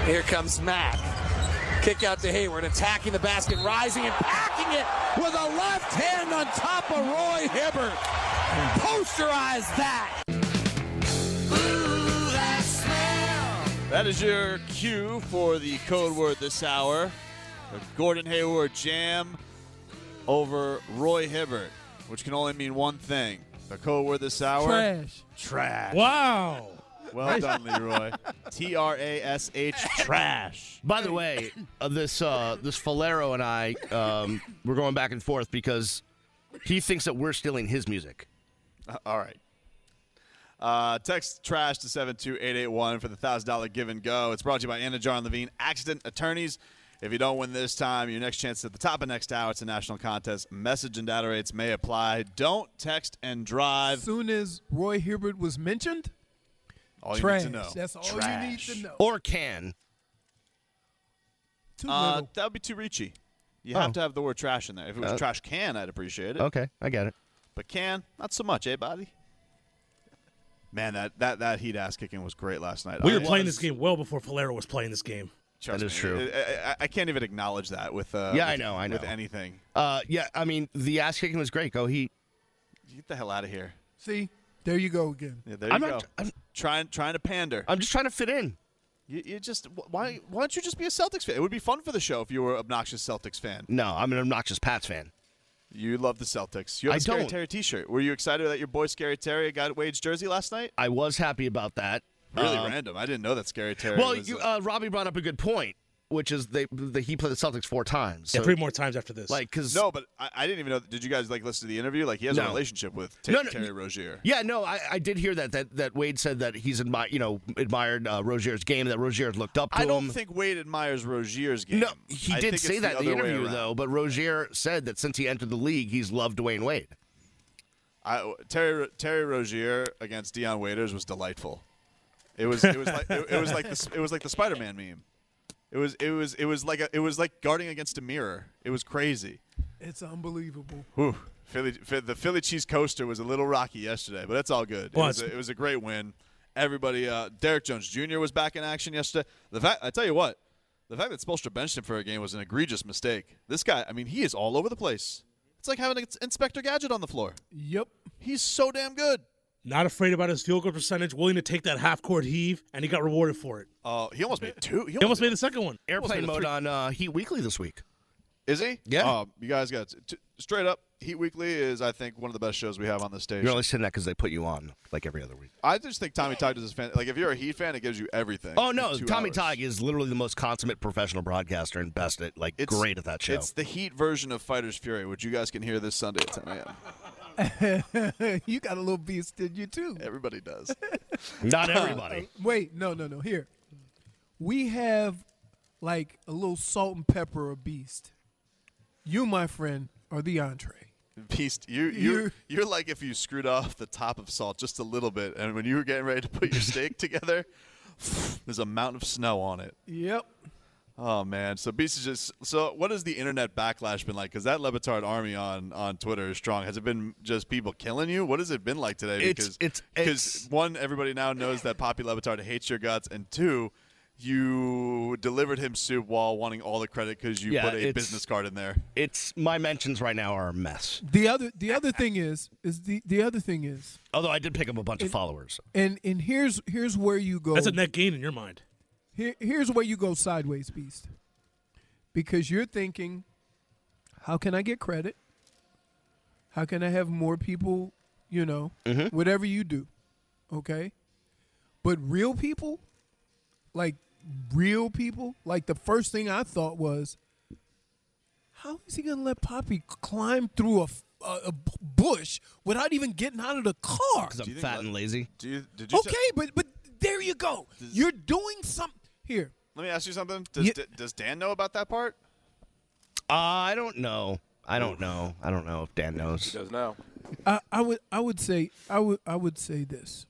Here comes Mack. Kick out to Hayward, attacking the basket, rising and packing it with a left hand on top of Roy Hibbert. Posterize that. Ooh, that smell. That is your cue for the code word this hour. The Gordon Hayward jam over Roy Hibbert, which can only mean one thing. The code word this hour. Trash. Trash. Wow. Well done, Leroy. Trash. Trash. By the way, this Falero and I, we're going back and forth because he thinks that we're stealing his music. All right. Text trash to 72881 for the $1,000 give and go. It's brought to you by Anna Jar and Levine Accident Attorneys. If you don't win this time, your next chance at the top of next hour. It's a national contest. Message and data rates may apply. Don't text and drive. As soon as Roy Hibbert was mentioned, All trash. you need to know. That's all you need to know. Or can. Too little. That would be too reachy. You have to have the word trash in there. If it was trash can, I'd appreciate it. Okay, I get it. But can, not so much, eh, buddy? Man, that heat ass kicking was great last night. We were playing this game well before Falero was playing this game. Trust that is me, true. I can't even acknowledge that with I know. with anything. Yeah, I mean, the ass kicking was great. Go Heat. Get the hell out of here. See, there you go again. Yeah, there you go. Trying to pander. I'm just trying to fit in. You just why don't you just be a Celtics fan? It would be fun for the show if you were an obnoxious Celtics fan. No, I'm an obnoxious Pats fan. You love the Celtics. You have a Scary don't. Terry T-shirt. Were you excited that your boy Scary Terry got Wade's jersey last night? I was happy about that. Really random. I didn't know that Scary Terry. Well, was, Robbie brought up a good point, which is he played the Celtics 4 times. So, Yeah, 3 more times after this. no, but I didn't even know. Did you guys listen to the interview? He has a relationship with Terry Rozier. Yeah, no, I did hear that Wade said that he's admired Rozier's game, that Rozier looked up to him. I don't think Wade admires Rozier's game. No, he did say that in the interview, though. But Rozier said that since he entered the league, he's loved Dwayne Wade. Terry Rozier against Deion Waiters was delightful. It was like the Spider-Man meme. It was like guarding against a mirror. It was crazy. It's unbelievable. Whew. The Philly cheese coaster was a little rocky yesterday, but it's all good. It was a great win. Everybody, Derek Jones Jr. was back in action yesterday. I tell you what, the fact that Spoelstra benched him for a game was an egregious mistake. This guy, he is all over the place. It's like having an Inspector Gadget on the floor. Yep. He's so damn good. Not afraid about his field goal percentage, willing to take that half-court heave, and he got rewarded for it. He almost made 2. He almost made the second one. Airplane mode on Heat Weekly this week. Is he? Yeah. You guys got straight up. Heat Weekly is, I think, one of the best shows we have on this station. You're only saying that because they put you on like every other week. I just think Tommy Tog does fan. If you're a Heat fan, it gives you everything. Oh no, Tommy hours. Tog is literally the most consummate professional broadcaster and best at great at that show. It's the Heat version of Fighter's Fury, which you guys can hear this Sunday at 10 a.m. You got a little beast in you, too. Everybody does. Not everybody. Wait, no. Here. We have, a little salt and pepper of beast. You, my friend, are the entree. Beast, you're like if you screwed off the top of salt just a little bit, and when you were getting ready to put your steak together, there's a mountain of snow on it. Yep. Oh, man. So Beast is just – so what has the internet backlash been like? Because that Le Batard army on Twitter is strong. Has it been just people killing you? What has it been like today? Because one, everybody now knows that Poppy Le Batard hates your guts, and 2, you delivered him soup while wanting all the credit because you put a business card in there. It's my mentions right now are a mess. The other thing is the other thing is. Although I did pick up a bunch of followers. And here's where you go. That's a net gain in your mind. Here's where you go sideways, Beast. Because you're thinking, how can I get credit? How can I have more people, whatever you do, okay? But real people, like the first thing I thought was, how is he going to let Poppy climb through a bush without even getting out of the car? Because I'm fat and lazy. But there you go. You're doing something. Here. Let me ask you something. Does Dan know about that part? I don't know. I don't know if Dan knows. He does now. I would say this.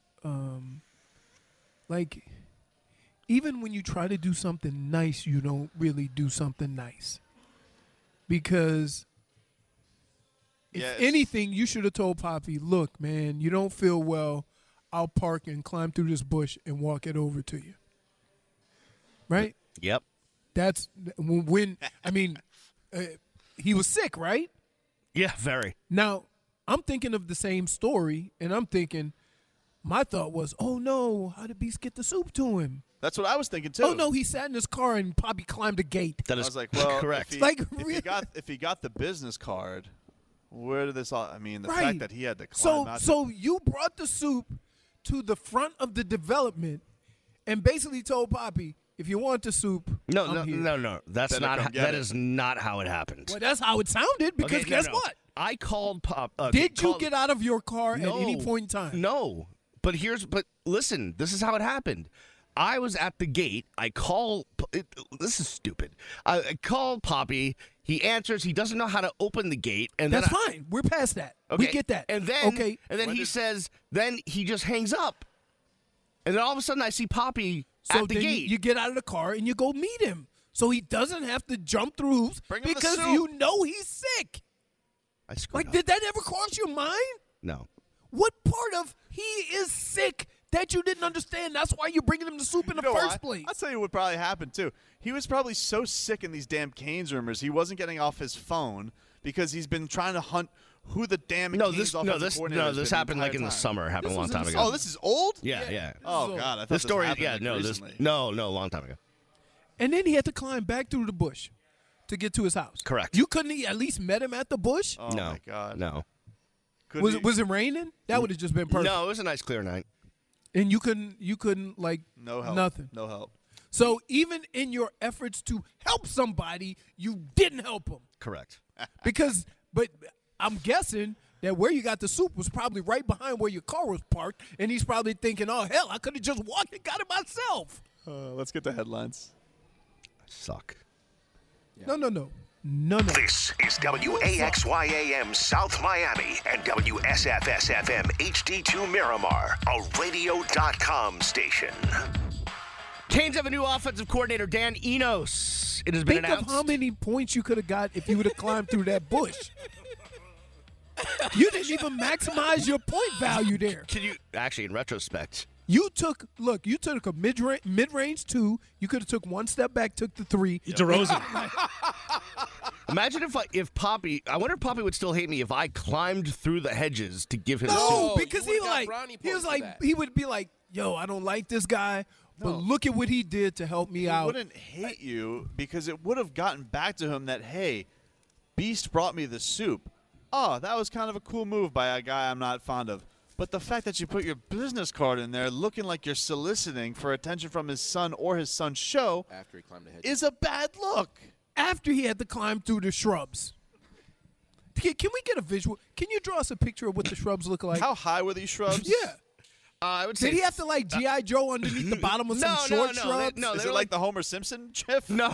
Even when you try to do something nice, you don't really do something nice. Because if anything, you should have told Poppy, look, man, you don't feel well. I'll park and climb through this bush and walk it over to you. right? Yep. That's when I mean, he was sick, right? Yeah, very. Now, I'm thinking of the same story, and I'm thinking, my thought was, oh no, how did Beast get the soup to him? That's what I was thinking too. Oh no, he sat in his car and probably climbed a gate. That is I was like, well, correct. If he got the business card, where did this all? I mean, the fact that he had to climb out. So you brought the soup to the front of the development, and basically told Poppy, if you want the soup, No. That's Better not. come get That it. is not how it happened. Well, that's how it sounded. Because Okay, guess no. what? I called Pop. Did you get out of your car at any point in time? No. But listen, this is how it happened. I was at the gate. I call. This is stupid. I call Poppy. He answers. He doesn't know how to open the gate, and That's then fine. We're past that. Okay. We get that. And then, okay. And then he says. Then he just hangs up, and then all of a sudden I see Poppy So at the then gate. you get out of the car and you go meet him, so he doesn't have to jump through hoops Bring him the because soup. you know he's sick. I screwed up. Did that ever cross your mind? No. What part of he is sick that you didn't understand? That's why you're bringing him the soup in the first place. I'll tell you what probably happened too. He was probably so sick in these damn Canes rumors, he wasn't getting off his phone because he's been trying to hunt who the damn Canes offensive coordinator has this been happened the like in the entire time. summer. It happened a long time ago. Oh, this is old? Yeah. Oh God, I thought This story, happened, yeah, like, no, recently. no, a long time ago. And then he had to climb back through the bush to get to his house. Correct. You couldn't at least met him at the bush? Oh no, my God. no, Was it raining? That would have just been perfect. no. It was a nice clear night. And you couldn't like No help. nothing. No help. So even in your efforts to help somebody, you didn't help them. Correct. But I'm guessing that where you got the soup was probably right behind where your car was parked, and he's probably thinking, oh, hell, I could have just walked and got it myself. Let's get the headlines. Suck. No. This is WAXYAM South Miami and WSFS-FM HD2 Miramar, a radio.com station. Canes have a new offensive coordinator, Dan Enos. It has been Think announced. of how many points you could have got if you would have climbed through that bush. You didn't even maximize your point value there. Can you actually, in retrospect? You took a mid-range 2. You could have took one step back, took the 3. DeRozan. Imagine if Poppy. I wonder if Poppy would still hate me if I climbed through the hedges to give him No, soup. because you would've got brownie points for that. he would be like, yo, I don't like this guy, but look at what he did to help me He out. wouldn't hate you because it would have gotten back to him that, hey, Beast brought me the soup. Oh, that was kind of a cool move by a guy I'm not fond of. But the fact that you put your business card in there looking like you're soliciting for attention from his son or his son's show After he climbed the hedge. is a bad look. After he had to climb through the shrubs. Can we get a visual? Can you draw us a picture of what the shrubs look like? How high were these shrubs? Yeah. I would say. Did he have to like G.I. Joe underneath the bottom of some short shrubs? Is it like the Homer Simpson gif? No,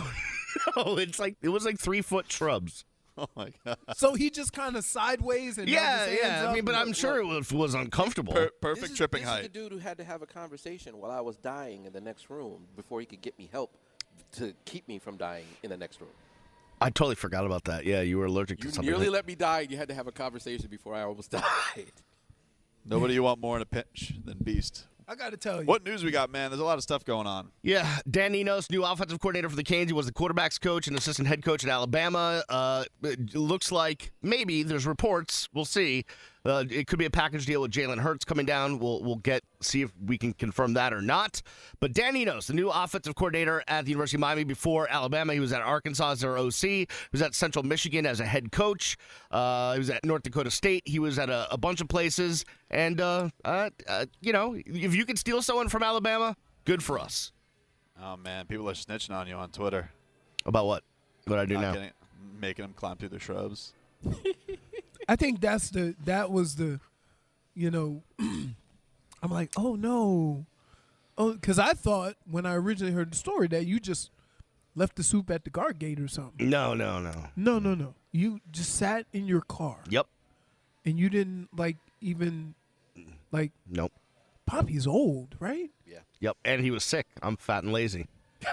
it was like 3-foot shrubs. Oh, my God. So he just kind of sideways and held his hands I up? mean, but I'm sure it was uncomfortable. Perfect tripping This height. is the dude who had to have a conversation while I was dying in the next room before he could get me help to keep me from dying in the next room. I totally forgot about that. Yeah, you were allergic You to something. nearly let me die, and you had to have a conversation before I almost died. Nobody you want more in a pinch than Beast. I got to tell you. What news we got, man? There's a lot of stuff going on. Yeah, Dan Enos, new offensive coordinator for the Canes. He was the quarterback's coach and assistant head coach at Alabama. It looks like maybe there's reports. We'll see. It could be a package deal with Jalen Hurts coming down. We'll see if we can confirm that or not. But Dan Enos, the new offensive coordinator at the University of Miami before Alabama. He was at Arkansas as their OC. He was at Central Michigan as a head coach. He was at North Dakota State. He was at a bunch of places. And, if you can steal someone from Alabama, good for us. Oh, man. People are snitching on you on Twitter. About what? What I do now? Making them climb through the shrubs. I think that was the, I'm like, oh no, because I thought when I originally heard the story that you just left the soup at the guard gate or something. No. No. You just sat in your car. Yep. And you didn't even Nope. Poppy's old, right? Yeah. Yep. And he was sick. I'm fat and lazy.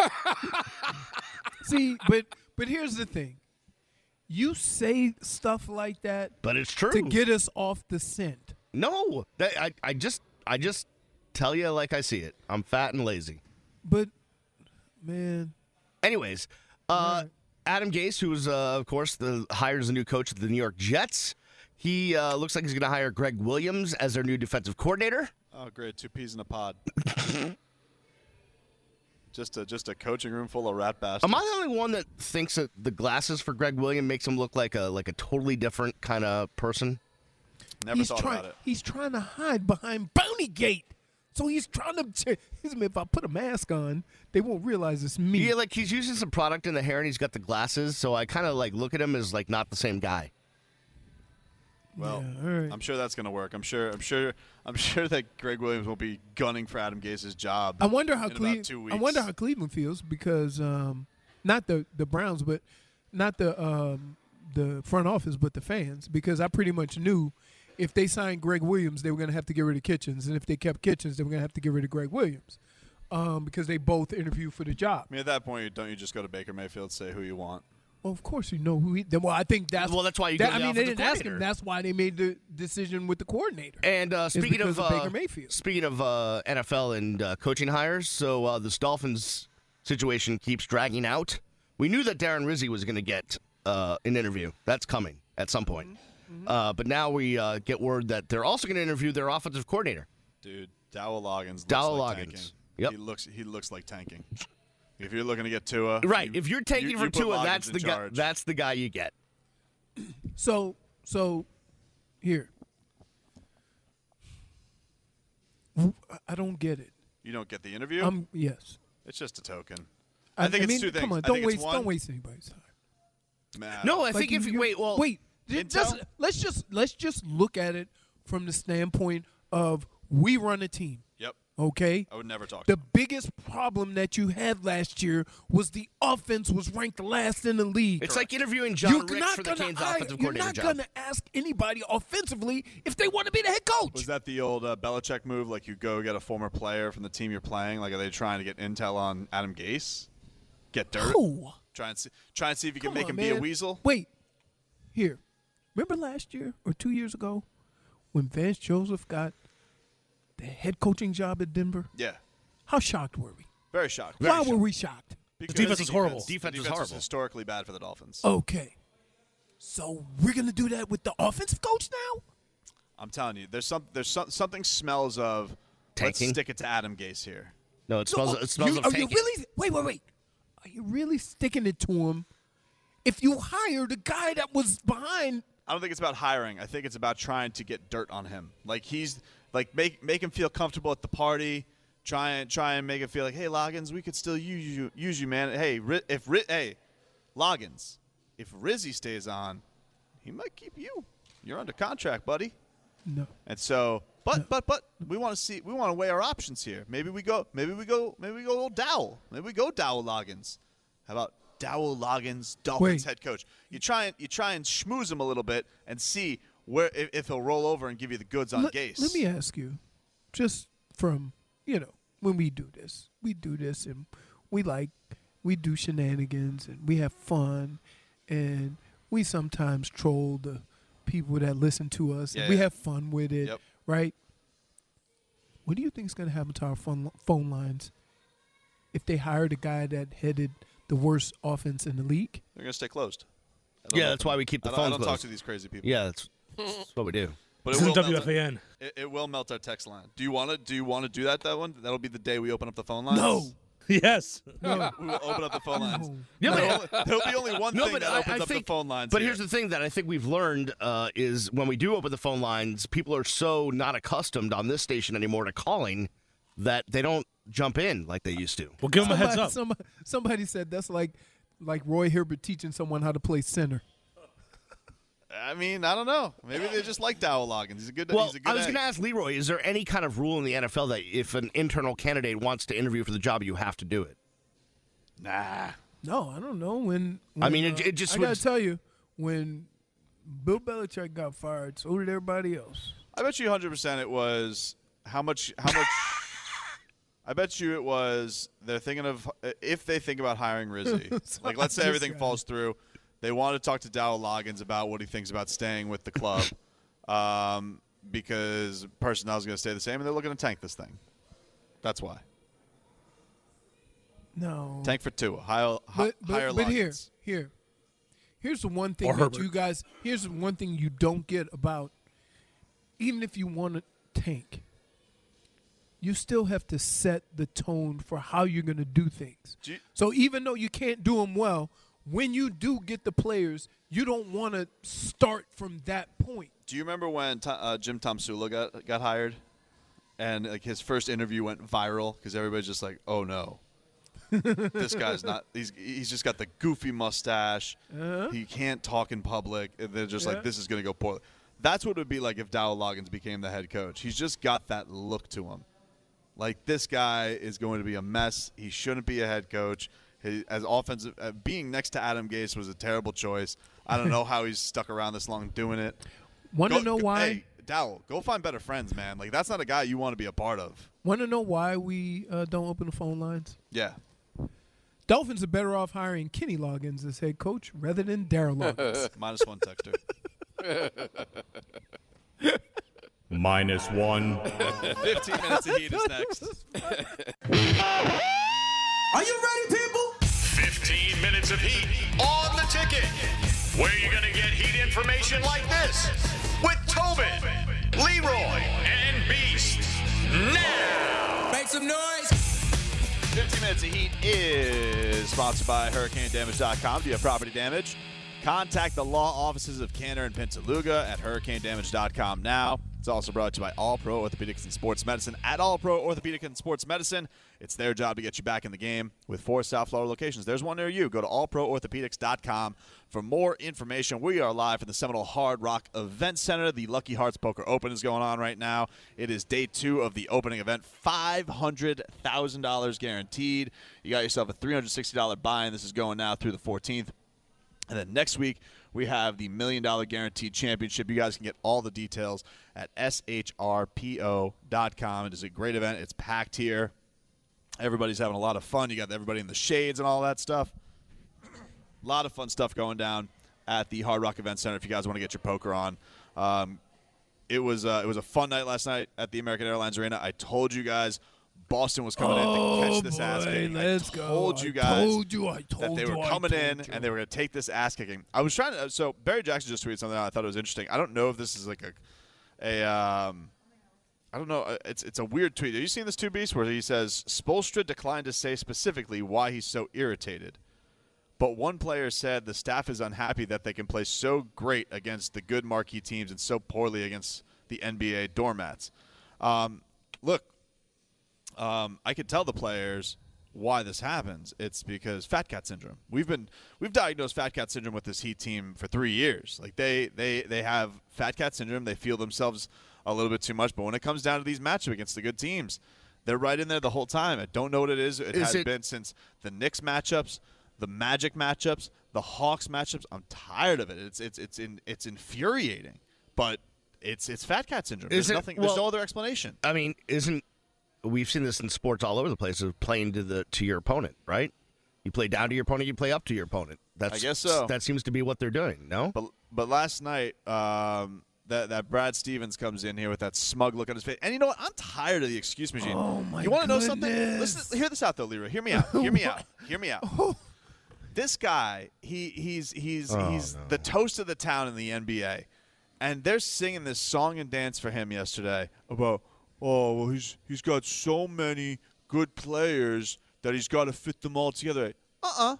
See, but here's the thing. You say stuff like that, But it's true. to get us off the scent. No. I just tell you like I see it. I'm fat and lazy. But man. Anyways, Adam Gase, who's, of course, hires a new coach of the New York Jets. He looks like he's going to hire Greg Williams as their new defensive coordinator. Oh, great. 2 peas in a pod. Just a coaching room full of rat bastards. Am I the only one that thinks that the glasses for Greg Williams makes him look like a totally different kind of person? Never thought about it. He's trying to hide behind Bountygate. So he's trying to. If I put a mask on, they won't realize it's me. Yeah, like he's using some product in the hair and he's got the glasses. So I kind of like look at him as like not the same guy. Well, yeah, all right. I'm sure that's going to work. I'm sure that Greg Williams will be gunning for Adam Gase's job. I wonder how about 2 weeks. I wonder how Cleveland feels because not the Browns, but not the front office, but the fans. Because I pretty much knew if they signed Greg Williams, they were going to have to get rid of Kitchens, and if they kept Kitchens, they were going to have to get rid of Greg Williams because they both interviewed for the job. I mean, at that point, don't you just go to Baker Mayfield, say who you want? Well, of course you know who he. Well, I think that's why you. Go to the they didn't ask him. That's why they made the decision with the coordinator. And speaking of Baker Mayfield. Speaking of NFL and coaching hires, so this Dolphins situation keeps dragging out. We knew that Darren Rizzi was going to get an interview. That's coming at some point. Mm-hmm. But now we get word that they're also going to interview their offensive coordinator. Dude, Dowell Loggins. Tanking. Yep. He looks like tanking. If you're looking to get Tua, right? If you're taking for Tua, that's the guy. That's the guy you get. So here, I don't get it. You don't get the interview? Yes. It's just a token. I think it's two things. Come on, don't waste anybody's time. Man. No, I think if you wait. Let's just look at it from the standpoint of we run a team. Yep. Okay? I would never talk. The biggest problem that you had last year was the offense was ranked last in the league. It's like interviewing John Ricks for the Canes offensive coordinator job. You're not going to ask anybody offensively if they want to be the head coach. Was that the old Belichick move? Like you go get a former player from the team you're playing? Like are they trying to get intel on Adam Gase? Get dirt? Oh. Try and see if you can make him be a weasel? Wait. Here. Remember last year or 2 years ago when Vance Joseph got the head coaching job at Denver? Yeah. How shocked were we? Very shocked. Why were we shocked? Because the defense is horrible. Defense is horrible. Historically bad for the Dolphins. Okay. So we're going to do that with the offensive coach now? I'm telling you, there's something smells of tanking. Let's stick it to Adam Gase here. No, it smells of tanking. Are you really wait. Are you really sticking it to him if you hired a guy that was behind? I don't think it's about hiring. I think it's about trying to get dirt on him. Like he's like make him feel comfortable at the party. Try and make it feel like, hey, Loggins, we could still use you, man. Hey, Loggins, if Rizzi stays on, he might keep you. You're under contract, buddy. No. And so, but we want to weigh our options here. Maybe we go old Dowell. Maybe we go Dowell Loggins. How about Dowell Loggins, Dolphins head coach? You try and schmooze him a little bit and see where if he'll roll over and give you the goods on Gase. Let me ask you, just from when we do this and we do shenanigans and we have fun and we sometimes troll the people that listen to us and we have fun with it, right? What do you think is going to happen to our phone lines if they hired a guy that headed the worst offense in the league? They're going to stay closed. That's why we keep the phones closed. I don't talk to these crazy people. Yeah, that's what we do. But WFAN. It will melt our text line. Do you want to do that one? That'll be the day we open up the phone lines. No. Yes. No. We will open up the phone lines. Yeah, there'll be only one thing that opens up the phone lines. But here's the thing that I think we've learned is when we do open the phone lines, people are so not accustomed on this station anymore to calling that they don't jump in like they used to. Well, give them a heads up. Somebody said that's like Roy Hibbert teaching someone how to play center. I mean, I don't know. Maybe they just like Dowell Loggins. He's a good. Well, he's a good I was going to ask Leroy: is there any kind of rule in the NFL that if an internal candidate wants to interview for the job, you have to do it? Nah. No, I don't know. When I mean, it just. I got to tell you, when Bill Belichick got fired, so did everybody else. I bet you 100% it was how much. I bet you it was they're thinking of if they think about hiring Rizzi. Like, let's say everything falls through. They want to talk to Dowell Loggins about what he thinks about staying with the club because personnel is going to stay the same, and they're looking to tank this thing. That's why. No. Tank for Tua. Higher But Loggins. here's the one thing that you guys. Here's the one thing you don't get about. Even if you want to tank, you still have to set the tone for how you're going to do things. So even though you can't do them well, when you do get the players, you don't want to start from that point. Do you remember when Jim Tomsula got hired, and like his first interview went viral because everybody's just like, "Oh no, this guy's not. He's just got the goofy mustache. He can't talk in public." And they're just like, "This is going to go poorly." That's what it would be like if Dowell Loggins became the head coach. He's just got that look to him. Like, this guy is going to be a mess. He shouldn't be a head coach. As offensive, being next to Adam Gase was a terrible choice. I don't know how he's stuck around this long doing it. Want to know why? Hey, Dowell, go find better friends, man. Like, that's not a guy you want to be a part of. Want to know why we don't open the phone lines? Yeah. Dolphins are better off hiring Kenny Loggins as head coach rather than Darryl Loggins. -1 texter. -1. 15 minutes of heat is next. Are you ready, people? 15 minutes of heat on the ticket. Where you're going to get heat information like this with Tobin, Leroy, and Beast. Now. Make some noise. 15 minutes of heat is sponsored by HurricaneDamage.com. Do you have property damage? Contact the law offices of Canner and Pinsaluga at HurricaneDamage.com now. It's also brought to you by All Pro Orthopedics and Sports Medicine. At All Pro Orthopedic and Sports Medicine, it's their job to get you back in the game with 4 South Florida locations. There's one near you. Go to allproorthopedics.com for more information. We are live from the Seminole Hard Rock Event Center. The Lucky Hearts Poker Open is going on right now. It is day 2 of the opening event. $500,000 guaranteed. You got yourself a $360 buy-in. This is going now through the 14th. And then next week, we have the $1 Million Guaranteed Championship. You guys can get all the details at shrpo.com. It is a great event. It's packed here. Everybody's having a lot of fun. You got everybody in the shades and all that stuff. A lot of fun stuff going down at the Hard Rock Event Center if you guys want to get your poker on. It was a fun night last night at the American Airlines Arena. I told you guys Boston was coming in to catch this ass kicking. I told you guys that they were coming in and they were going to take this ass kicking. I was trying to. So Barry Jackson just tweeted something out. I thought it was interesting. I don't know if this is like I don't know. It's a weird tweet. Have you seen this, Two Beast, where he says Spoelstra declined to say specifically why he's so irritated, but one player said the staff is unhappy that they can play so great against the good marquee teams and so poorly against the NBA doormats. Look. I could tell the players why this happens. It's because fat cat syndrome. We've diagnosed fat cat syndrome with this Heat team for 3 years. Like they have fat cat syndrome. They feel themselves a little bit too much. But when it comes down to these matchups against the good teams, they're right in there the whole time. I don't know what it is. It has been since the Knicks matchups, the Magic matchups, the Hawks matchups. I'm tired of it. It's infuriating. But it's fat cat syndrome. There's no other explanation. I mean, we've seen this in sports all over the place, of playing to your opponent, right? You play down to your opponent, you play up to your opponent. I guess so. That seems to be what they're doing, no? But last night, that Brad Stevens comes in here with that smug look on his face. And you know what? I'm tired of the excuse machine. Oh, my You want to know something? goodness. Hear this out, though, Leroy. Hear me out. Hear me out. Hear me out. This guy, he's the toast of the town in the NBA. And they're singing this song and dance for him yesterday about, oh, well, he's got so many good players that he's got to fit them all together. No.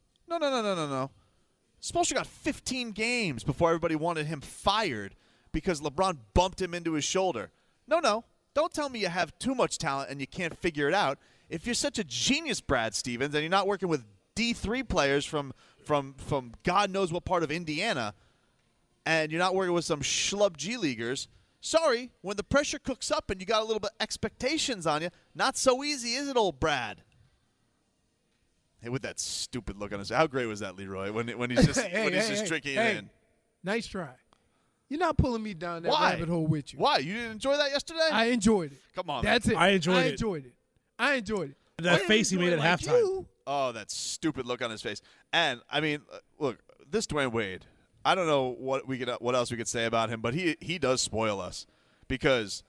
Spoelstra got 15 games before everybody wanted him fired because LeBron bumped him into his shoulder. No. Don't tell me you have too much talent and you can't figure it out. If you're such a genius, Brad Stevens, and you're not working with D3 players from God knows what part of Indiana, and you're not working with some schlub G-leaguers, sorry, when the pressure cooks up and you got a little bit of expectations on you, not so easy, is it, old Brad? Hey, with that stupid look on his face. How great was that, Leroy, when he's just drinking it in? Nice try. You're not pulling me down that rabbit hole with you. Why? You didn't enjoy that yesterday? I enjoyed it. Come on, That's man. it. I enjoyed it. I enjoyed it. That face he made at halftime. You. Oh, that stupid look on his face. And, I mean, look, this Dwayne Wade, I don't know what else we could say about him, but he does spoil us because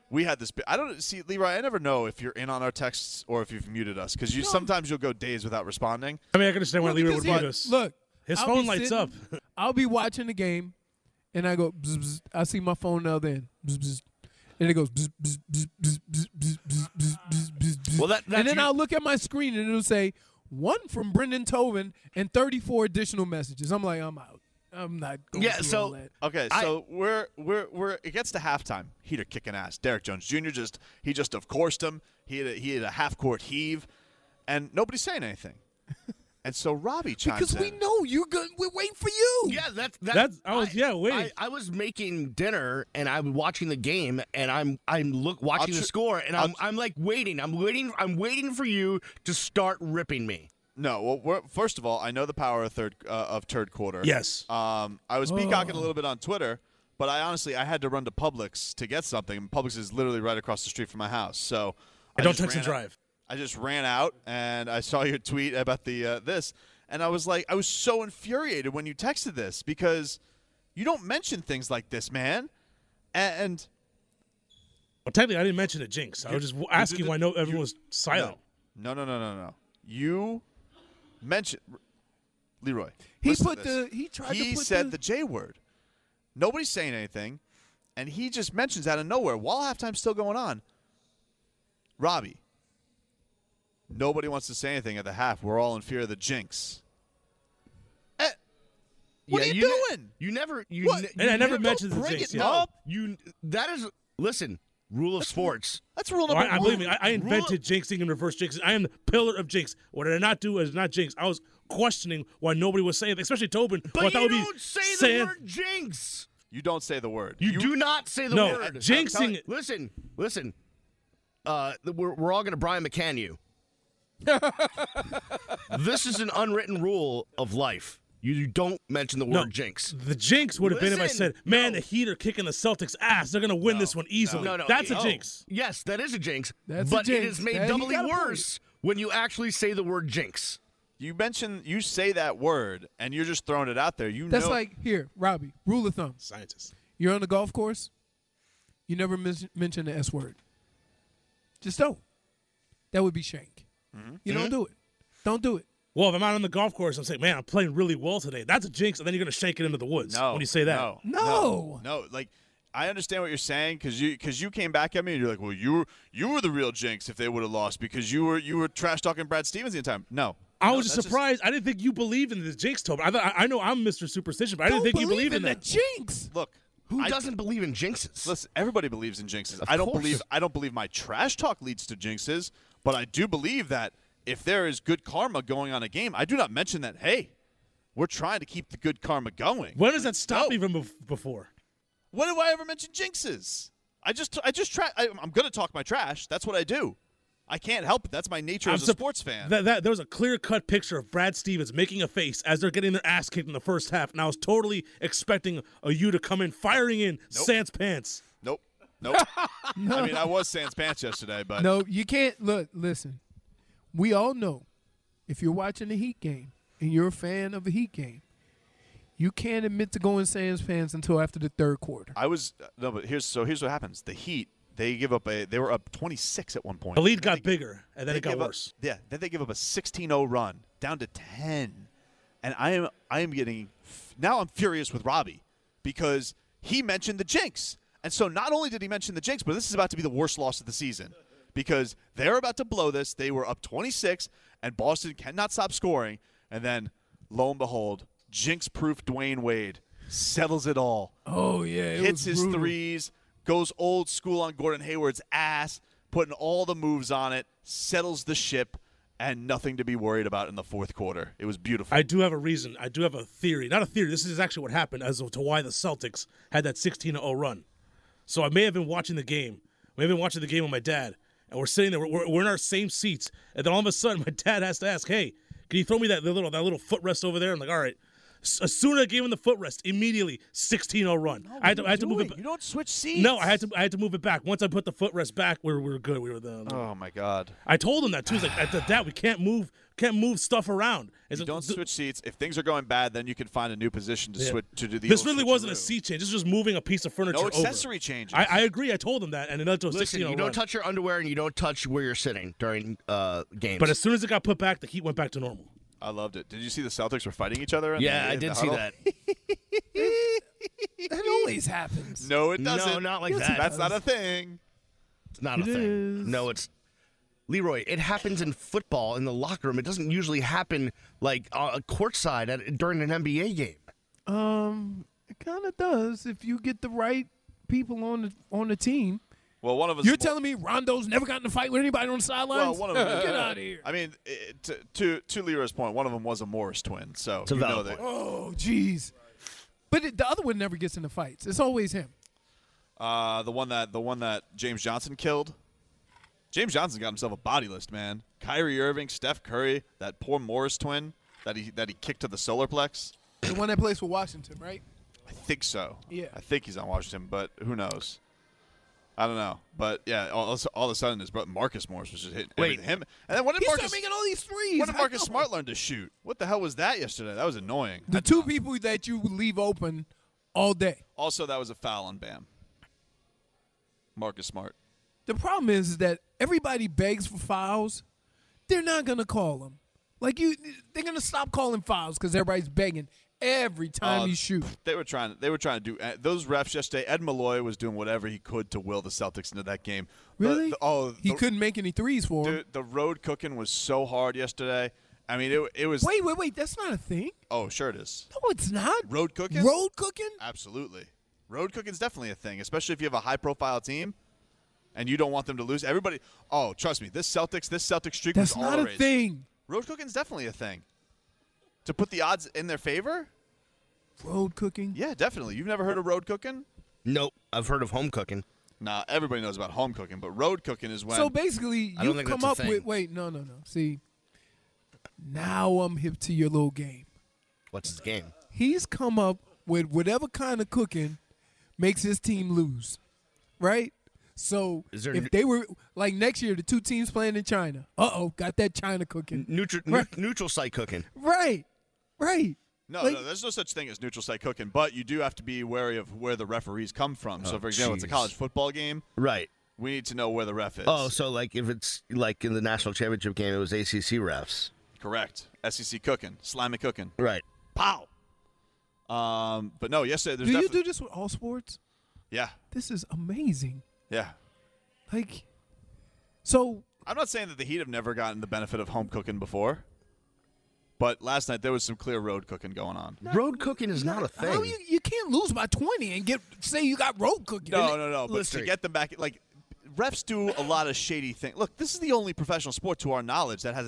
we had this. I don't see, Leroy. I never know if you're in on our texts or if you've muted us because sometimes you'll go days without responding. I mean, I can understand why Leroy would mute us. Look, his phone lights up. I'll be watching the game, and I go. Bzz, bzz, I see my phone now. Then, bzz, bzz, and it goes. Bzz, bzz, bzz, bzz, bzz, bzz, bzz, bzz, bzz. Well, and then I'll look at my screen, and it'll say 1 from Brendan Tobin and 34 additional messages. I'm like, I'm out. I'm not going through all that. Okay, so we're it gets to halftime. Heater kicking ass. Derek Jones Jr. just of coursed him. He had a half court heave, and nobody's saying anything. And so Robbie chimes because we know you're good. We're waiting for you. Yeah, waiting. I was making dinner and I'm watching the game and I'm watching the score and I'm like waiting. I'm waiting for you to start ripping me. No, well, first of all, I know the power of third quarter. Yes. I was peacocking a little bit on Twitter, but I had to run to Publix to get something. And Publix is literally right across the street from my house. So I don't text and drive. I just ran out and I saw your tweet about the this, and I was so infuriated when you texted this because you don't mention things like this, man. And well, technically, I didn't mention it, Jinx. I was just asking why everyone was silent. No. You mentioned Leroy. He said the J word. Nobody's saying anything, and he just mentions out of nowhere while halftime's still going on. Robbie. Nobody wants to say anything at the half. We're all in fear of the Jinx. What are you doing? I never mentioned the Jinx. Listen. Rule of sports. That's rule number one. Believe me, I invented jinxing and reverse jinxing. I am the pillar of jinx. What did I not do is not jinx. I was questioning why nobody was saying it, especially Tobin. But you don't say the word jinx. You don't say the word. You do not say the word. Jinxing. Listen. We're all going to Brian McCann you. This is an unwritten rule of life. You don't mention the word jinx. The jinx would have been if I said, man, the Heat are kicking the Celtics' ass. They're going to win this one easily. No. That's a jinx. Yes, that is a jinx. That's but a jinx. It is made doubly worse when you actually say the word jinx. You say that word, and you're just throwing it out there. That's like, here, Robbie, rule of thumb. Scientist. You're on the golf course, you never mention the S word. Just don't. That would be shank. Mm-hmm. You don't do it. Don't do it. Well, if I'm out on the golf course, I'm saying, man, I'm playing really well today. That's a jinx, and then you're going to shake it into the woods when you say that. No. Like, I understand what you're saying because you came back at me and you're like, well, you were the real jinx if they would have lost because you were trash talking Brad Stevens the entire time. No. I was just surprised. I didn't think you believed in the jinx, Toby. I know I'm Mr. Superstition, but I didn't think you believed in that. The jinx. Look. Who doesn't believe in jinxes? Listen, everybody believes in jinxes. I don't believe my trash talk leads to jinxes, but I do believe that if there is good karma going on a game, I do not mention that, hey, we're trying to keep the good karma going. When does that stop even before? When have I ever mentioned jinxes? I'm going to talk my trash. That's what I do. I can't help it. That's my nature as a sports fan. There was a clear-cut picture of Brad Stevens making a face as they're getting their ass kicked in the first half, and I was totally expecting you to come in, firing in Sans Pants. Nope. No. I mean, I was Sans Pants yesterday, but. No, you can't. Look, listen. We all know if you're watching a Heat game and you're a fan of a Heat game, you can't admit to going Sans Pants until after the third quarter. But here's what happens. The Heat, they were up 26 at one point. The lead got bigger, and then it got worse. Then they give up a 16-0 run down to 10. And I am getting – now I'm furious with Robbie because he mentioned the jinx. And so not only did he mention the jinx, but this is about to be the worst loss of the season because they're about to blow this. They were up 26, and Boston cannot stop scoring. And then, lo and behold, jinx-proof Dwayne Wade settles it all. Oh, yeah. Hits his threes, goes old school on Gordon Hayward's ass, putting all the moves on it, settles the ship, and nothing to be worried about in the fourth quarter. It was beautiful. I do have a reason. I do have a theory. Not a theory. This is actually what happened as to why the Celtics had that 16-0 run. So I may have been watching the game. I may have been watching the game with my dad, and we're sitting there. We're in our same seats, and then all of a sudden my dad has to ask, hey, can you throw me that little footrest over there? I'm like, all right. As soon as I gave him the footrest, immediately 16-0 run. No, I had to move it. You don't switch seats. No, I had to move it back. Once I put the footrest back, we were good. We were the. Oh my God! I told him that too. He's like, Dad, we can't move stuff around. You don't switch seats. If things are going bad, then you can find a new position to switch to do the. This really wasn't a seat change. This was just moving a piece of furniture. No accessory changes. I agree. I told him that, and it led to a 16-0 you don't touch your underwear and you don't touch where you're sitting during games. But as soon as it got put back, the heat went back to normal. I loved it. Did you see the Celtics were fighting each other? Yeah, I did see that. That always happens. No, it doesn't. No, not like that. That's not a thing. It's not a thing. No, it's Leroy. It happens in football in the locker room. It doesn't usually happen like courtside during an NBA game. It kind of does if you get the right people on the team. Well, one of us. You're telling me Rondo's never gotten in a fight with anybody on the sidelines? Well, one of them. Get out of here. I mean, to Leroy's point, one of them was a Morris twin, so it's a valid point. Oh, jeez. But the other one never gets into fights. It's always him. The one that James Johnson killed. James Johnson got himself a body list, man. Kyrie Irving, Steph Curry, that poor Morris twin that he kicked to the solar plex. The one that plays for Washington, right? I think so. Yeah. I think he's on Washington, but who knows? I don't know. But, yeah, all of a sudden his brother Marcus Morris was just hitting him. And then when did Marcus making all these threes? When did Marcus Smart learn to shoot? What the hell was that yesterday? That was annoying. The two people that you leave open all day. Also, that was a foul on Bam. Marcus Smart. The problem is that everybody begs for fouls. They're not going to call them. They're going to stop calling fouls because everybody's begging every time you shoot. They were trying to do those refs yesterday. Ed Malloy was doing whatever he could to will the Celtics into that game. Really? He couldn't make any threes for him. The road cooking was so hard yesterday. I mean, it was. Wait. That's not a thing. Oh, sure it is. No, it's not. Road cooking? Road cooking? Absolutely. Road cooking is definitely a thing, especially if you have a high-profile team and you don't want them to lose. Everybody. Oh, trust me, this Celtic streak That's was all not a raised. thing. Road cooking is definitely a thing. To put the odds in their favor? Road cooking? Yeah, definitely. You've never heard of road cooking? Nope. I've heard of home cooking. Nah, everybody knows about home cooking, but road cooking is when. So basically, you come up with. Wait, no. See, now I'm hip to your little game. What's his game? He's come up with whatever kind of cooking makes his team lose, right? So if they were like next year, the two teams playing in China. Got that China cooking. Neutral site cooking. Right. No, there's no such thing as neutral site cooking, but you do have to be wary of where the referees come from. So, for example, it's a college football game. Right. We need to know where the ref is. Oh, so like if it's like in the national championship game, it was ACC refs. Correct. SEC cooking. Slimy cooking. Right. Pow. But no, yesterday there's. Do you do this with all sports? Yeah. This is amazing. Yeah. So. I'm not saying that the Heat have never gotten the benefit of home cooking before. But last night there was some clear road cooking going on. Road cooking is not a thing. You can't lose by 20 and say you got road cooking. No. But to get them back, refs do a lot of shady things. Look, this is the only professional sport, to our knowledge, that has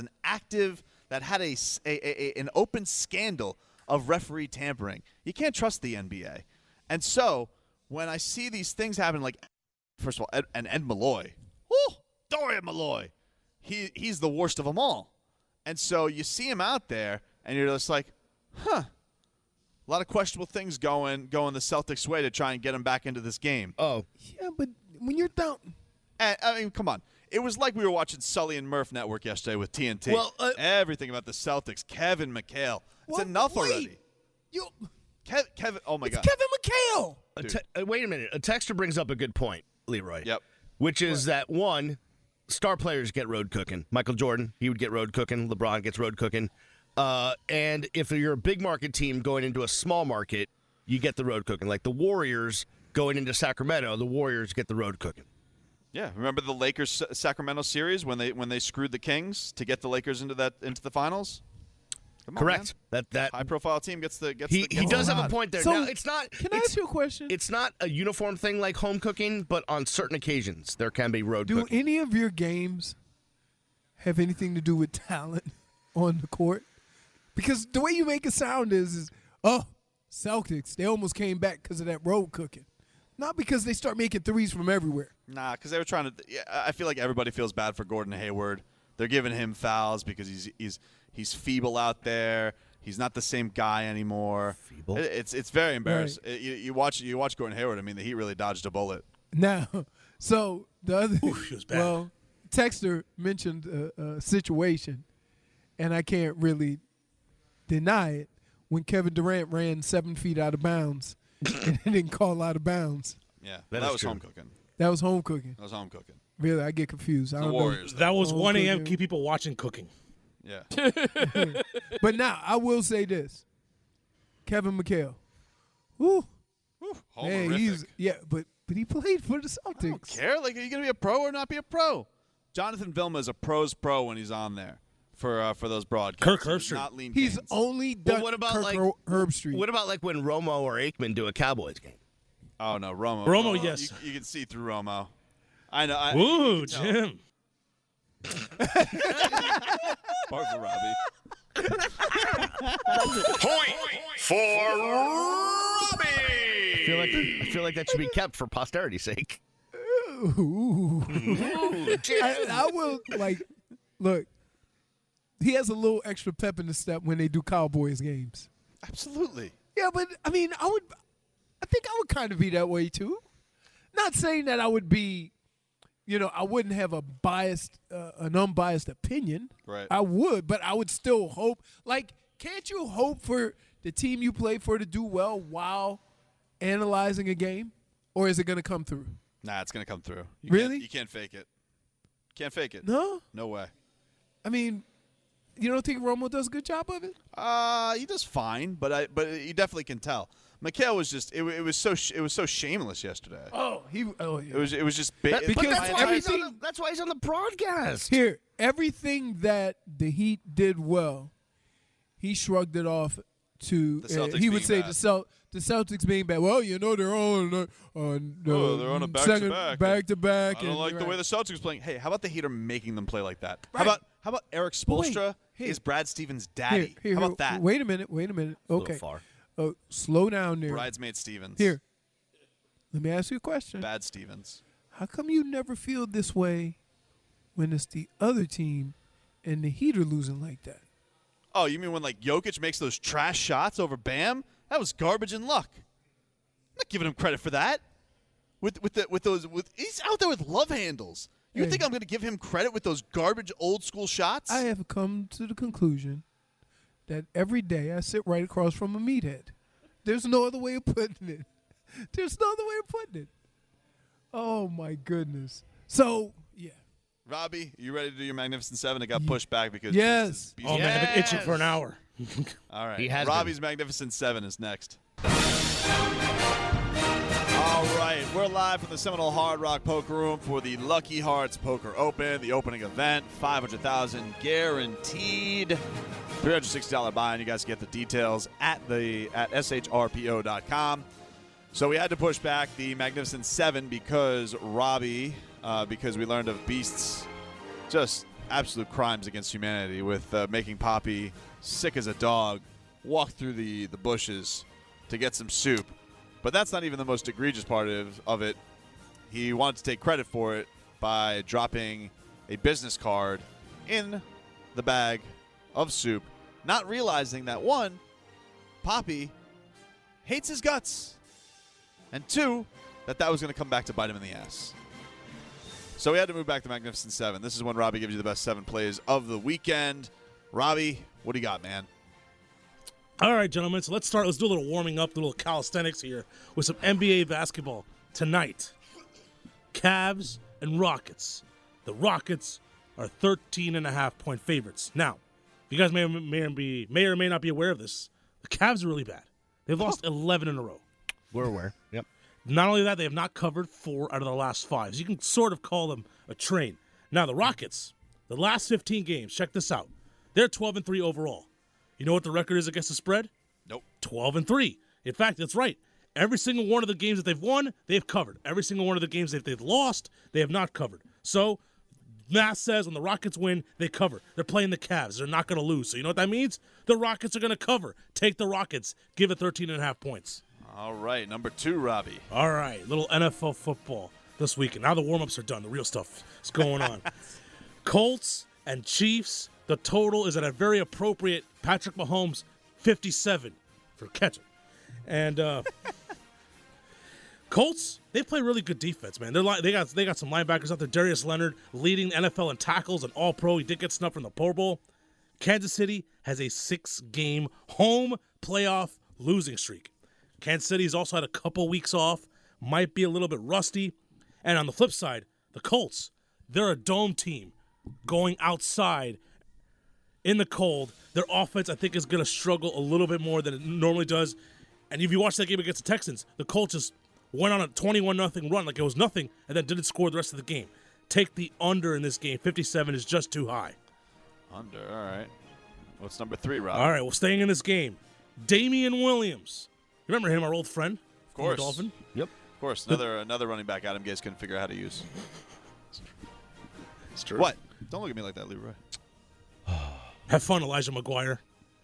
an open scandal of referee tampering. You can't trust the NBA, and so when I see these things happen, first of all, Ed Malloy, Dorian Malloy, he's the worst of them all. And so you see him out there, and you're just like, a lot of questionable things going the Celtics' way to try and get him back into this game. Oh. Yeah, but when you're down. I mean, come on. It was like we were watching Sully and Murph Network yesterday with TNT. Well, everything about the Celtics. Kevin McHale. It's enough already. Kevin, oh, my God. Kevin McHale. Wait a minute. A texter brings up a good point, Leroy. Yep. Which is that, one, star players get road cooking. Michael Jordan, he would get road cooking. LeBron gets road cooking. And if you're a big market team going into a small market, you get the road cooking. Like the Warriors going into Sacramento, the Warriors get the road cooking. Yeah, remember the Lakers Sacramento series when they screwed the Kings to get the Lakers into the finals? Come on, correct. Man. That high profile team gets the. He does have a point there. So, now, it's not. Can I ask you a question? It's not a uniform thing like home cooking, but on certain occasions there can be road cooking. Do any of your games have anything to do with talent on the court? Because the way you make it sound is Celtics, they almost came back because of that road cooking. Not because they start making threes from everywhere. Nah, because they were trying to. I feel like everybody feels bad for Gordon Hayward. They're giving him fouls because he's feeble out there. He's not the same guy anymore. Feeble. It's very embarrassing. Right. You watch Gordon Hayward. I mean, the Heat really dodged a bullet. Now, so the other she was bad. Well, Texter mentioned a situation, and I can't really deny it. When Kevin Durant ran 7 feet out of bounds and didn't call out of bounds. Yeah, that was home cooking. That was home cooking. That was home cooking. Really, I get confused. I don't Warriors. know. That was 1 a.m. Keep people watching cooking. Yeah. But now, I will say this. Kevin McHale. Woo. Homerific. But he played for the Celtics. I don't care. Like, are you going to be a pro or not be a pro? Jonathan Vilma is a pro's pro when he's on there for those broadcasts. Kirk Herbstreit. Not Lean He's Canes. only done what about Kirk Herbstreit. What about like when Romo or Aikman do a Cowboys game? Oh, no, Romo. Romo, yes. You can see through Romo. I know. Ooh, Jim. Part for Robbie. Point for Robbie. I feel like that should be kept for posterity's sake. Ooh. I will, look, he has a little extra pep in the step when they do Cowboys games. Absolutely. Yeah, but, I mean, I think I would kind of be that way, too. Not saying that I would be, I wouldn't have an unbiased opinion. Right. I would, but I would still hope. Like, can't you hope for the team you play for to do well while analyzing a game? Or is it going to come through? Nah, it's going to come through. Really? You can't fake it. Can't fake it. No? No way. I mean, you don't think Romo does a good job of it? He does fine, but you definitely can tell. McHale was just it was so shameless yesterday. Yeah. It was just big. Because That's why he's on the broadcast. Here, everything that the Heat did well, he shrugged it off to. The Celtics he would being say bad. the Celtics being bad. Well, they're on they're on a back-to-back. back-to-back. I don't like the way the Celtics playing. Hey, how about the Heat are making them play like that? Right. How about Eric Spoelstra is Brad Stevens' daddy? Here, how about that? Wait a minute. Okay. Far. Slow down there. Bridesmaid Stevens. Here. Let me ask you a question. Bad Stevens. How come you never feel this way when it's the other team and the Heat are losing like that? Oh, you mean when Jokic makes those trash shots over Bam? That was garbage and luck. I'm not giving him credit for that. He's out there with love handles. You think I'm going to give him credit with those garbage old school shots? I have come to the conclusion that every day I sit right across from a meathead. There's no other way of putting it. Oh my goodness. So yeah. Robbie, you ready to do your Magnificent Seven? It got pushed back because yes. Oh man, I've been itching for an hour. All right. He has Robbie's Magnificent Seven is next. All right, we're live from the Seminole Hard Rock Poker Room for the Lucky Hearts Poker Open, the opening event, $500,000 guaranteed, $360 buy-in. You guys get the details at shrpo.com. So we had to push back the Magnificent Seven because Robbie, because we learned of Beast's just absolute crimes against humanity with making Poppy sick as a dog walk through the bushes to get some soup. But that's not even the most egregious part of it. He wanted to take credit for it by dropping a business card in the bag of soup, not realizing that, one, Poppy hates his guts, and two, that was going to come back to bite him in the ass. So we had to move back to Magnificent Seven. This is when Robbie gives you the best 7 plays of the weekend. Robbie, what do you got, man? All right, gentlemen, so let's start. Let's do a little warming up, a little calisthenics here with some NBA basketball tonight. Cavs and Rockets. The Rockets are 13.5-point favorites. Now, you guys may or may not be aware of this. The Cavs are really bad. They've lost 11 in a row. We're aware. Yep. Not only that, they have not covered 4 out of the last 5. So you can sort of call them a train. Now, the Rockets, the last 15 games, check this out. They're 12-3 overall. You know what the record is against the spread? Nope. 12-3. In fact, that's right. Every single one of the games that they've won, they've covered. Every single one of the games that they've lost, they have not covered. So, math says when the Rockets win, they cover. They're playing the Cavs. They're not going to lose. So you know what that means? The Rockets are going to cover. Take the Rockets. Give it 13.5 points. All right, number 2, Robbie. All right, little NFL football this weekend. Now the warm-ups are done. The real stuff is going on. Colts and Chiefs. The total is at a very appropriate Patrick Mahomes 57 for Ketchup. And Colts, they play really good defense, man. They got some linebackers out there. Darius Leonard leading the NFL in tackles, an All-Pro. He did get snubbed from the Pro Bowl. Kansas City has a 6-game home playoff losing streak. Kansas City's also had a couple weeks off, might be a little bit rusty. And on the flip side, the Colts, they're a dome team going outside in the cold. Their offense, I think, is going to struggle a little bit more than it normally does. And if you watch that game against the Texans, the Colts just went on a 21-0 run like it was nothing and then didn't score the rest of the game. Take the under in this game. 57 is just too high. Under, all right. What's number 3, Rob? All right, well, staying in this game, Damian Williams. Remember him, our old friend? Of course. Dolphin? Yep. Of course. Another running back Adam Gase couldn't figure out how to use. It's true. What? Don't look at me like that, Leroy. Have fun, Elijah McGuire.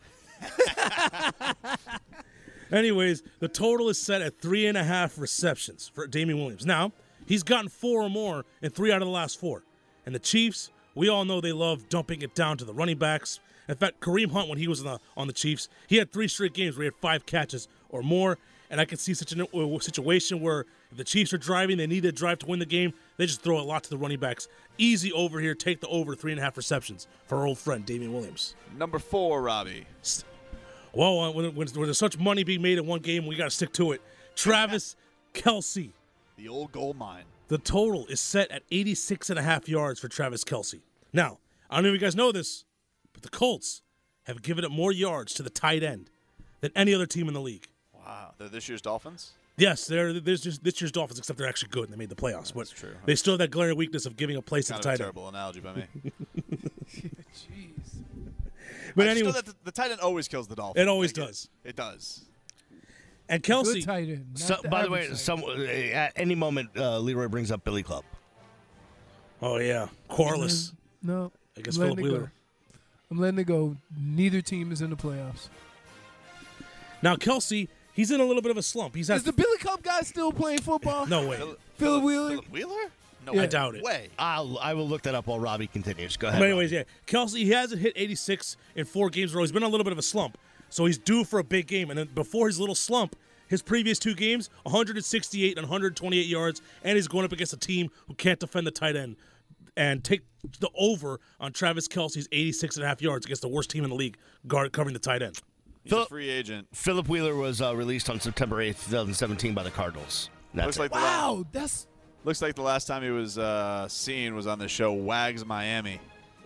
Anyways, the total is set at 3.5 receptions for Damian Williams. Now, he's gotten 4 or more in 3 out of the last 4. And the Chiefs, we all know they love dumping it down to the running backs. In fact, Kareem Hunt, when he was on the Chiefs, he had 3 straight games where he had 5 catches or more. And I could see such a situation where if the Chiefs are driving, they need to drive to win the game, they just throw a lot to the running backs. Easy over here. Take the over 3.5 receptions for our old friend, Damian Williams. Number 4, Robbie. Well, when there's such money being made in one game, we got to stick to it. Travis Kelce. The old gold mine. The total is set at 86.5 yards for Travis Kelce. Now, I don't know if you guys know this, but the Colts have given up more yards to the tight end than any other team in the league. Wow. They're this year's Dolphins? Yes, they're just this year's Dolphins, except they're actually good and they made the playoffs. But That's true. they still have that glaring weakness of giving a place to the tight end. Terrible analogy by me. Jeez. But I anyway, just know that the tight end always kills the Dolphins. It always does. It does. And Good Kelce, tight end. By the way, at any moment, Leroy brings up Billy Club. oh yeah, Corliss. No. I guess I'm letting Philip it go. Wheeler. I'm letting it go. Neither team is in the playoffs. Now Kelce, he's in a little bit of a slump. He's had Is the Billy Club guy still playing football? no way. Philip Wheeler? Philip Wheeler? No, Yeah. I doubt it. way. I will look that up while Robbie continues. Go ahead. But anyways, yeah, Kelce, he hasn't hit 86 in 4 games in a row. He's been on a little bit of a slump, so he's due for a big game. And then before his little slump, his previous 2 games, 168 and 128 yards, and he's going up against a team who can't defend the tight end. And take the over on Travis Kelce's 86.5 yards against the worst team in the league covering the tight end. He's a free agent. Philip Wheeler was released on September 8th, 2017 by the Cardinals. That's Looks it. like Wow, that's Looks like the last time he was seen was on the show Wags Miami.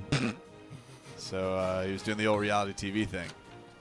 So he was doing the old reality TV thing.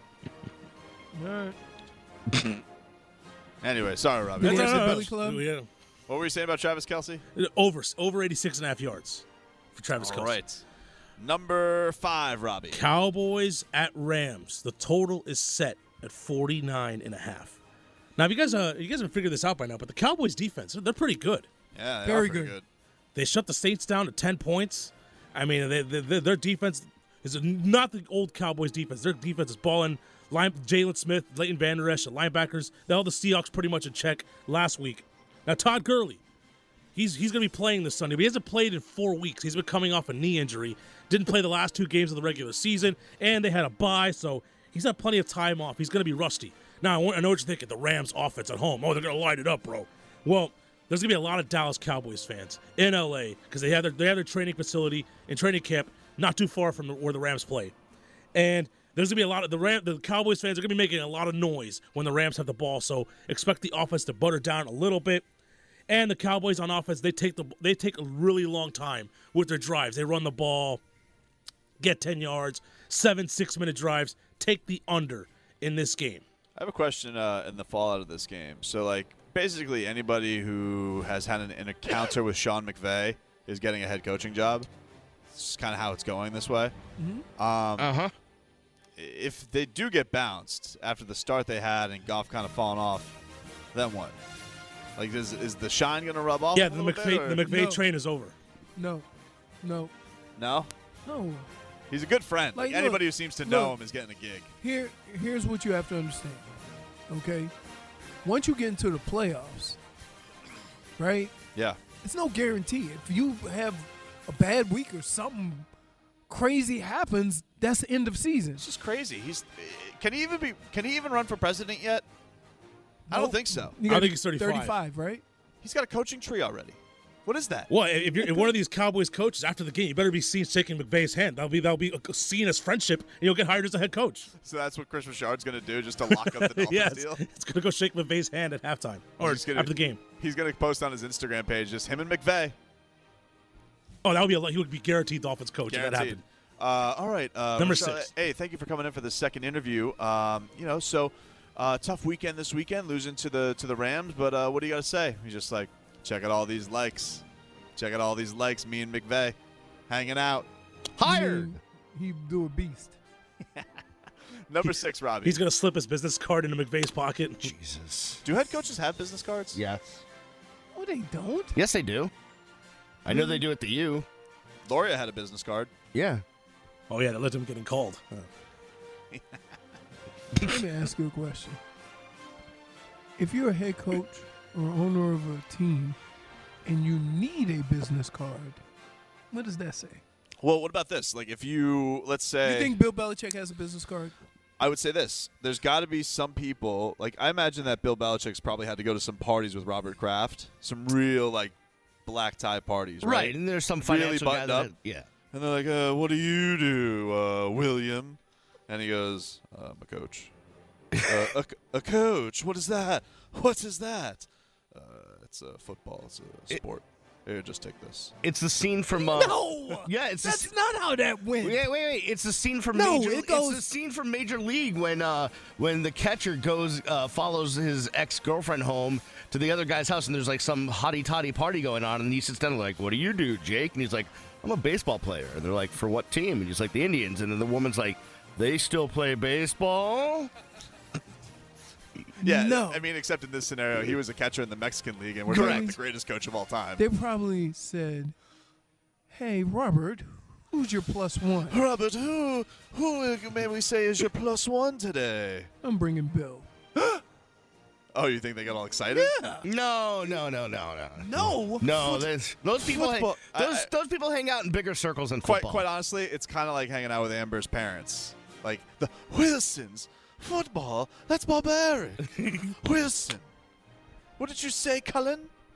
all right. Anyway, sorry, Robbie. Did he That's have all the right. Billy Club? Yeah. What were you saying about Travis Kelce? Over 86.5 yards for Travis Kelce. All right. Number 5, Robbie. Cowboys at Rams. The total is set at 49.5. Now, if you guys haven't figured this out by now, but the Cowboys' defense, they're pretty good. Yeah, they Very are pretty good. They shut the Saints down to 10 points. I mean, their defense is not the old Cowboys' defense. Their defense is balling. Jalen Smith, Leighton Vander Esch, the linebackers, they held the Seahawks pretty much in check last week. Now, Todd Gurley, he's going to be playing this Sunday, but he hasn't played in 4 weeks. He's been coming off a knee injury. Didn't play the last 2 games of the regular season, and they had a bye, so he's had plenty of time off. He's going to be rusty. Now, I know what you're thinking, the Rams offense at home. Oh, they're going to light it up, bro. Well, there's going to be a lot of Dallas Cowboys fans in L.A. because they have their training facility and training camp not too far from where the Rams play. And there's going to be a lot of the Cowboys fans are going to be making a lot of noise when the Rams have the ball, so expect the offense to butter down a little bit. And the Cowboys on offense, they take a really long time with their drives. They run the ball, get 10 yards, 7 6-minute drives. Take the under in this game. I have a question in the fallout of this game. So, like, basically anybody who has had an encounter with Sean McVay is getting a head coaching job. It's kind of how it's going this way. Uh-huh. If they do get bounced after the start they had and Goff kind of falling off, then what? Like, is the shine going to rub off? Yeah, a the little bit, or- McVay No. train is over. No. No, No. he's a good friend. Like, Like, anybody look, who seems to know look. him is getting a gig. Here's what you have to understand. Okay? Once you get into the playoffs, right? Yeah, It's no guarantee. If you have a bad week or something crazy happens, That's the end of season. It's just crazy. Can he even run for president yet? I don't think so. I think he's 35. 35, right? He's got a coaching tree already. What is that? Well, if you're one of these Cowboys coaches after the game, you better be seen shaking McVay's hand. That'll be seen as friendship, and you'll get hired as a head coach. So that's what Chris Richard's going to do, just to lock up the Dolphins yes, deal? It's going to go shake McVay's hand at halftime or after the game. He's going to post on his Instagram page just him and McVay. Oh, that would be he would be guaranteed Dolphins coach if that happened. All right. Number 6. Hey, thank you for coming in for the second interview. Tough weekend this weekend, losing to the Rams, but what do you got to say? He's just like, check out all these likes. Check out all these likes. Me and McVay hanging out. Hired. He'd do a beast. Number 6, Robbie. He's going to slip his business card into McVay's pocket. Jesus. Do head coaches have business cards? Yes. Oh, they don't? Yes, they do. I know they do at the U. Loria had a business card. Yeah. Oh, yeah, that led to him getting called. Let me ask you a question. If you're a head coach or owner of a team and you need a business card, what does that say? Well, what about this? Like, if you, let's say... You think Bill Belichick has a business card? I would say this. There's got to be some people, like, I imagine that Bill Belichick's probably had to go to some parties with Robert Kraft. Some real, like, black tie parties, right? Right, and there's some financial really buttoned up. Yeah. And they're like, what do you do, William? And he goes, I'm a coach. A coach? What is that? What is that? It's a football. It's a sport. Here, just take this. It's the scene from No! Yeah, it's not how that went. Wait. It's the scene from It's the scene from Major League when the catcher goes follows his ex-girlfriend home to the other guy's house and there's like some hotty-toddy party going on and he sits down and like, what do you do, Jake? And he's like, I'm a baseball player. And they're like, for what team? And he's like, the Indians. And then the woman's like, they still play baseball? Yeah, no. I mean, except in this scenario, he was a catcher in the Mexican League, and we're Correct. talking about the greatest coach of all time. They probably said, hey, Robert, who's your +1? Robert, who may we say is your +1 today? I'm bringing Bill. Oh, you think they got all excited? Yeah. No. No. No, those people Football- those people hang out in bigger circles than football. Quite honestly, it's kind of like hanging out with Amber's parents. Like, the Wilsons. Football? That's barbaric. Wilson. What did you say, Cullen?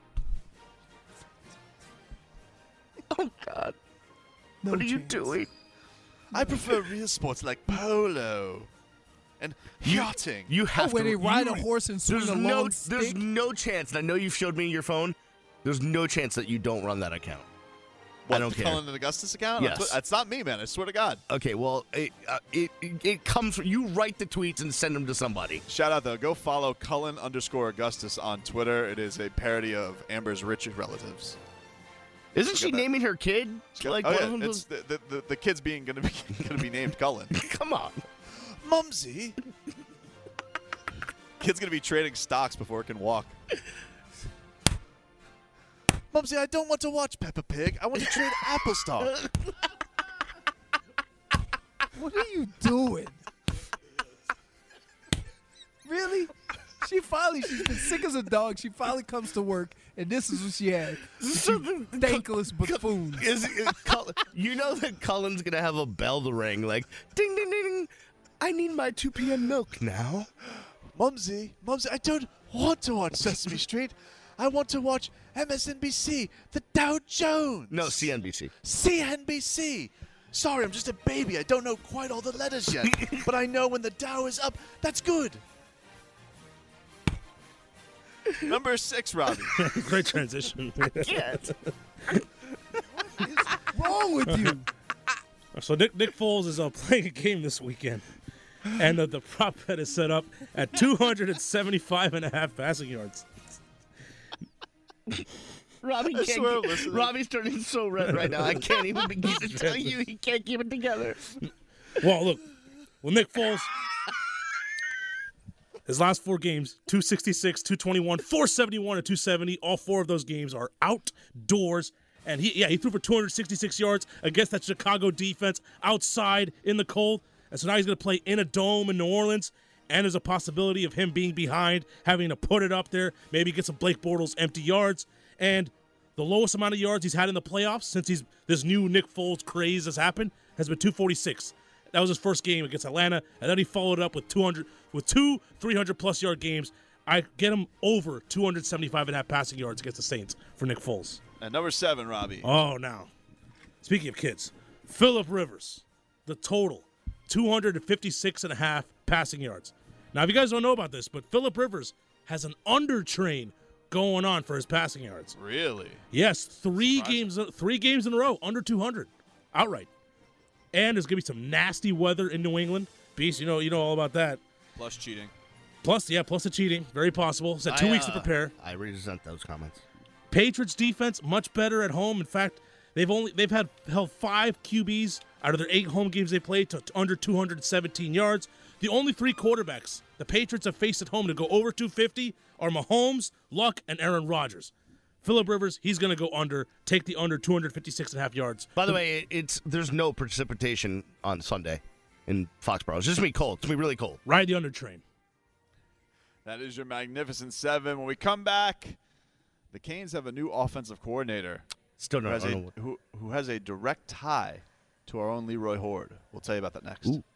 Oh, God. No What are you chance. doing? I prefer real sports like polo and yachting. You have where to. they ride a horse and swing there's a no, long There's stick? no chance, and I know you've showed me your phone, there's no chance that you don't run that account. What, I don't the care. Cullen and Augustus account? Yes. That's not me, man. I swear to God. Okay, well, it comes from, you write the tweets and send them to somebody. Shout out, though. Go follow Cullen_Augustus on Twitter. It is a parody of Amber's rich relatives. Isn't she naming her kid? Like oh, one yeah. of them It's the kid's gonna be named Cullen. Come on. Mumsy. Kid's gonna be trading stocks before it can walk. Mumsy, I don't want to watch Peppa Pig. I want to trade Apple stock. What are you doing? Really? She's been sick as a dog. She finally comes to work, and this is what she had. Thankless buffoons. You know that Cullen's going to have a bell to ring, like, ding, ding, ding. I need my 2 p.m. milk now. Mumsy, I don't want to watch Sesame Street. I want to watch MSNBC, the Dow Jones. No, CNBC. CNBC. Sorry, I'm just a baby. I don't know quite all the letters yet. But I know when the Dow is up, that's good. Number 6, Robbie. Great transition. Yes. What is wrong with you? So Nick Foles is playing a game this weekend, and the prop bet is set up at 275.5 passing yards. Robbie's turning so red right now. I can't even begin to tell you he can't keep it together. Well, look, Nick Foles, his last 4 games, 266, 221, 471, and 270. All 4 of those games are outdoors. And he threw for 266 yards against that Chicago defense outside in the cold. And so now he's going to play in a dome in New Orleans. And there's a possibility of him being behind, having to put it up there, maybe get some Blake Bortles empty yards. And the lowest amount of yards he's had in the playoffs since this new Nick Foles craze has happened has been 246. That was his first game against Atlanta, and then he followed it up with 2 300-plus yard games. I get him over 275.5 passing yards against the Saints for Nick Foles. And number 7, Robbie. Oh, now. Speaking of kids, Phillip Rivers, the total, 256.5 passing yards. Now, if you guys don't know about this, but Phillip Rivers has an under train going on for his passing yards. Really? Yes, three games in a row, under 200, outright. And there's going to be some nasty weather in New England. Beast, you know all about that. Plus cheating. Plus the cheating. Very possible. Said 2 weeks to prepare. I resent those comments. Patriots defense much better at home. In fact, they've held 5 QBs out of their 8 home games they played to under 217 yards. The only 3 quarterbacks the Patriots have faced at home to go over 250 are Mahomes, Luck, and Aaron Rodgers. Phillip Rivers, he's going to go under, take the under 256.5 yards. By the way, there's no precipitation on Sunday in Foxborough. It's just going to be cold. It's going to be really cold. Ride the under train. That is your magnificent 7. When we come back, the Canes have a new offensive coordinator. Still don't know who has a direct tie to our own Leroy Horde. We'll tell you about that next. Ooh.